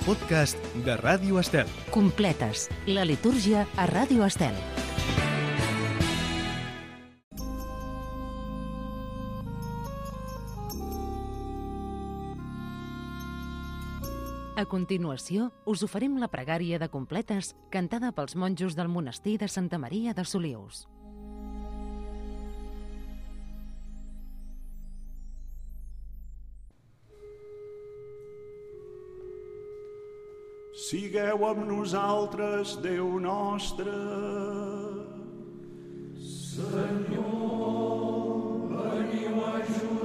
podcast de Ràdio Estel. Completes, la litúrgia a Ràdio Estel. A continuació, us oferim la pregària de completes cantada pels monjos del monestir de Santa Maria de Solius. Sigueu amb nosaltres, Déu nostre. Senyor, veniu a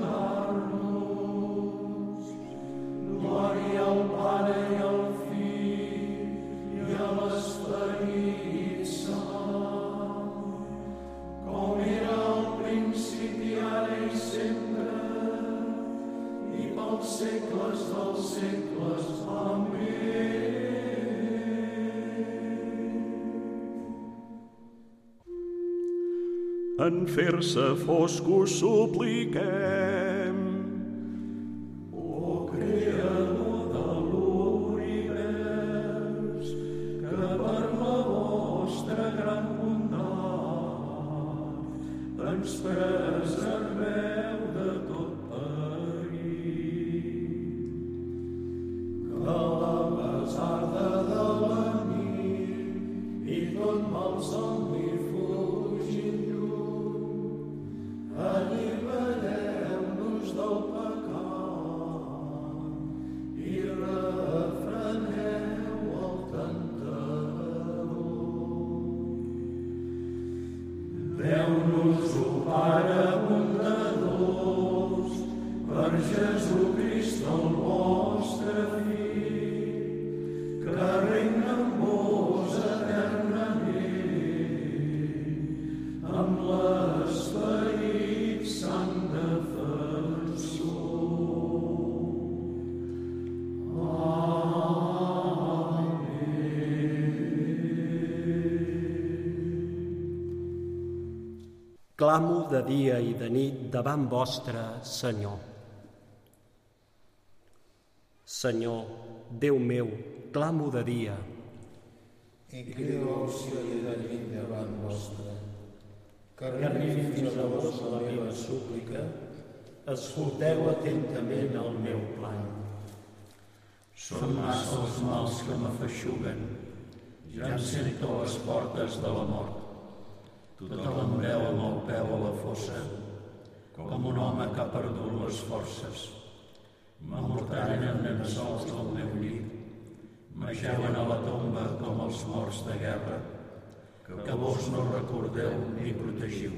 ajudar-nos. Glòria al Pare i al Fill i a l'Esperit Sant, com era al principi, ara i sempre, i pels segles dels segles. Amén. En fer-se foscos supliquem. O Creador de l'univers, que per la vostra gran bondat ens preserveu de tot perill. Que la basarda de la nit i tot mal somni fugin lluny. Allibereu-nos del pecat i refreneu el tentador. Deu-nos-ho, Pare bondadós, per Jesucrist el vostre Fill, que regna amb vos eternament, amb l'Esperit Sant defensor. Amén. Clamo de dia i de nit davant vostre, Senyor. Senyor, Déu meu, clamo de dia. I crido auxili de nit davant vostre, que arribi fins a vos la meva súplica, escolteu atentament el meu plan. Són massa els mals que m'afeixuguen, ja em sento a les portes de la mort. Tota l'embreu amb el peu a la fossa, com un home que ha perdut les forces. M'amortallen en llençols del meu llit, m'ajeuen a la tomba com els morts de guerra, que vos no recordeu ni protegiu.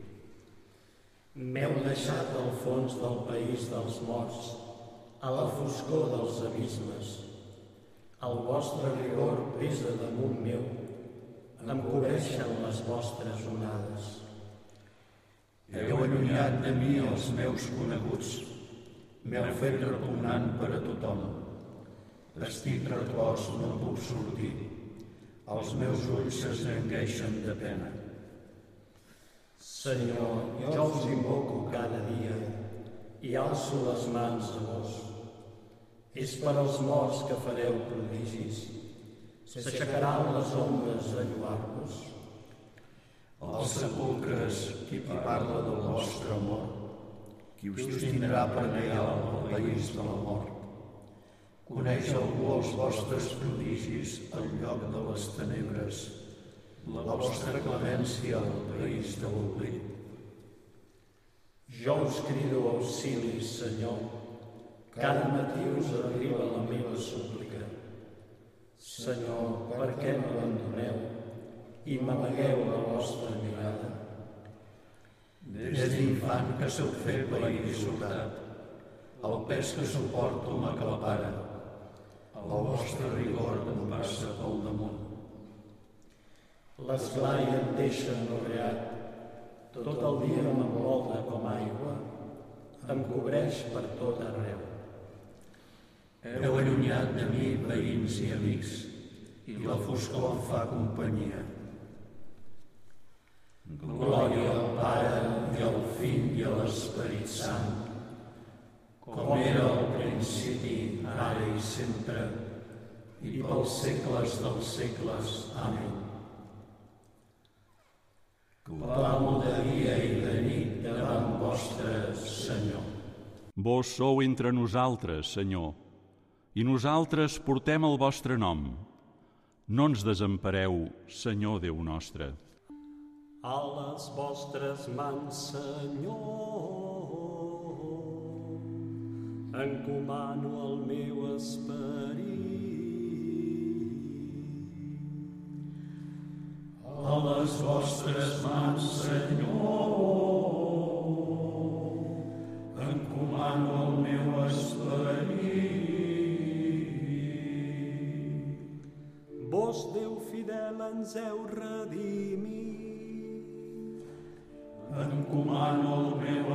M'heu deixat al fons del país dels morts, a la foscor dels abismes. El vostre rigor pesa damunt meu, em cobreixen les vostres onades. Heu allunyat de mi els meus coneguts, m'heu fet repugnant per a tothom. Estic reclòs, no puc sortir, els meus ulls s'eslangueixen de pena. Senyor, jo us invoco cada dia i alço les mans a vos. És per als morts que fareu prodigis. S'aixecaran les ombres a lluar-vos. Als sepulcres, qui parla del vostre amor, qui us tindrà per lleial al país de la mort. Coneix algú els vostres prodigis al lloc de les tenebres, la vostra clemència al país de l'oblit. Jo us crido auxili, Senyor. Cada matí us arriba la meva súplica. Senyor, per què m'abandoneu i m'amagueu la vostra mirada? Des d'infant que sou feble i dissortat, el pes que suporto m'aclapara, el vostre rigor em passa pel damunt. L'esglai em deixa anorreat, tot el dia m'envolta com aigua, em cobreix per tot arreu. Heu allunyat de mi veïns i amics, i la foscor em fa companyia. Glòria al Pare i al Fill i a l'Esperit Sant, com era al principi, ara i sempre, i pels segles dels segles. Amén. Clamo de dia i de nit davant vostre, Senyor. Vos sou entre nosaltres, Senyor, i nosaltres portem el vostre nom. No ens desempareu, Senyor Déu nostre. A les vostres mans, Senyor, encomano el meu esperit. A les vostres mans, Senyor, encomano el meu esperit. Vos, Déu fidel, ens heu redimit. Encomano el meu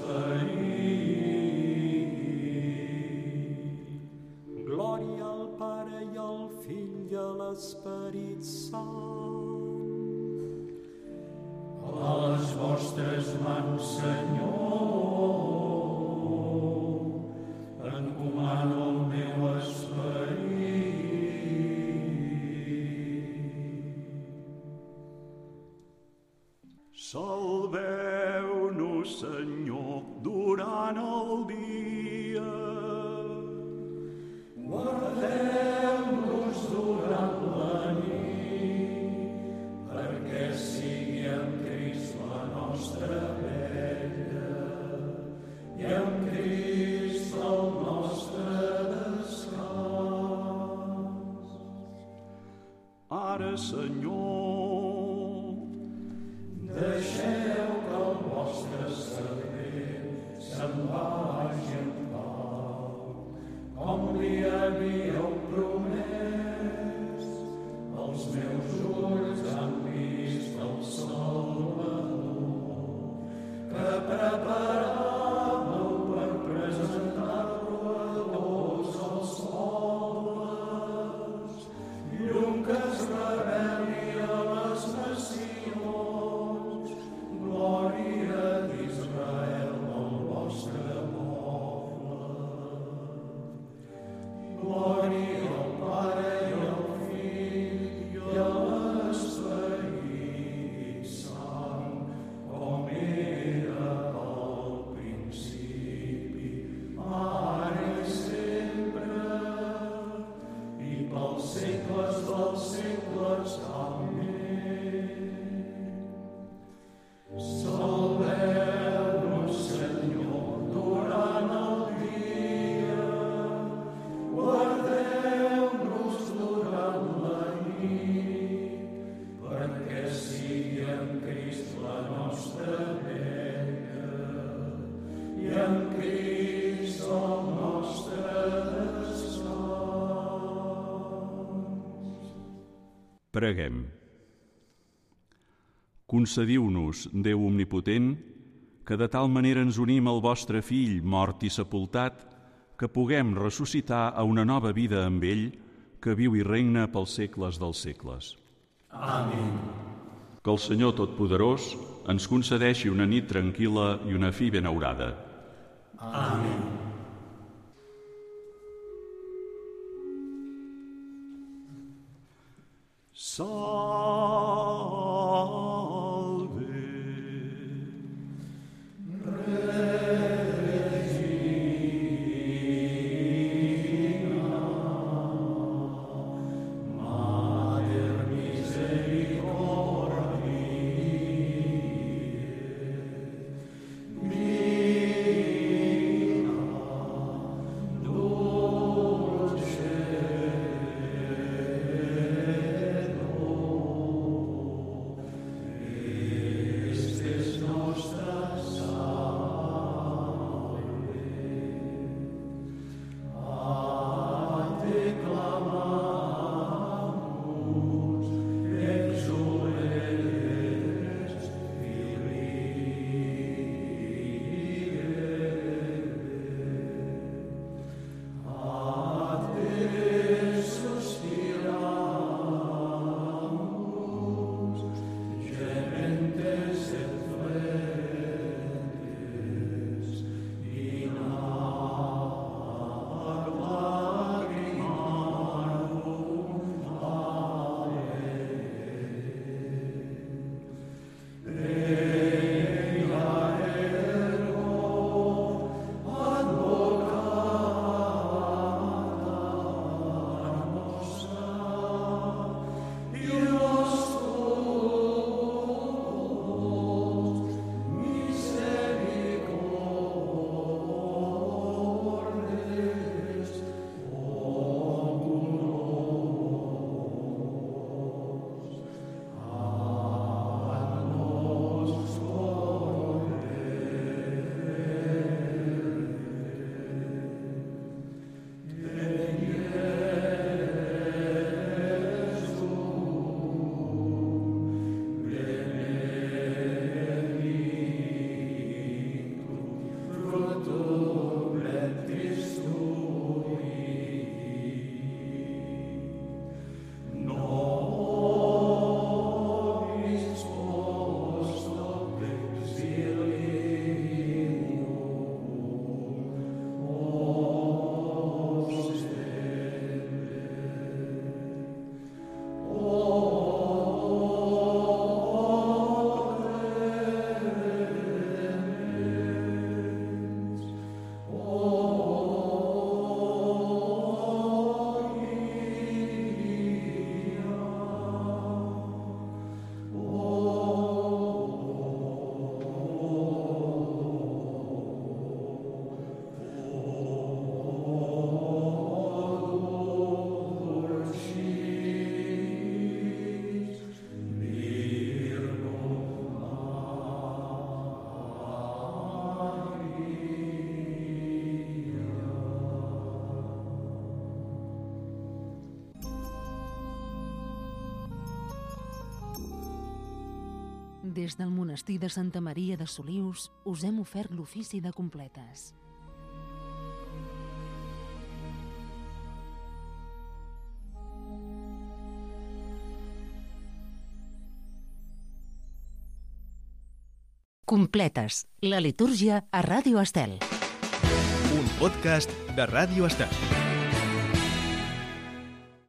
esperit. Glòria al Pare i al Fill i a l'Esperit Sant. A les vostres mans, Senyor, encomano el meu esperit. Salveu-nos, Senyor, durant el dia. Guardeu-nos durant la nit, perquè sigui en Crist la nostra vella i en Crist el nostre descans. Ara, Senyor, deixeu que el vostre servent se'n vagi en pau, com li havíeu promès. Els meus ulls han vist el Salvador, que preparàveu per presentar-lo a tots els pobles, llum que es reveli a les nacions, glòria d'Israel, el vostre poble. Glòria al Pare i al Fill i a l'Esperit Sant, com era al principi, ara i sempre, i pels segles dels segles. Amén. Salveu-nos, Senyor, durant el dia, guardeu-nos durant la nit, perquè sigui en Crist la nostra vella i en Crist el nostre descans. preguem. Concediu-nos, Déu omnipotent, que de tal manera ens unim al vostre Fill, mort i sepultat, que puguem ressuscitar a una nova vida amb ell, que viu i regna pels segles dels segles. Amén. Que el Senyor Totpoderós ens concedeixi una nit tranquil·la i una fi benaurada. Amén. Salve. Des del monestir de Santa Maria de Solius us hem ofert l'ofici de completes. Completes, la litúrgia a Ràdio Estel. Un podcast de Ràdio Estel.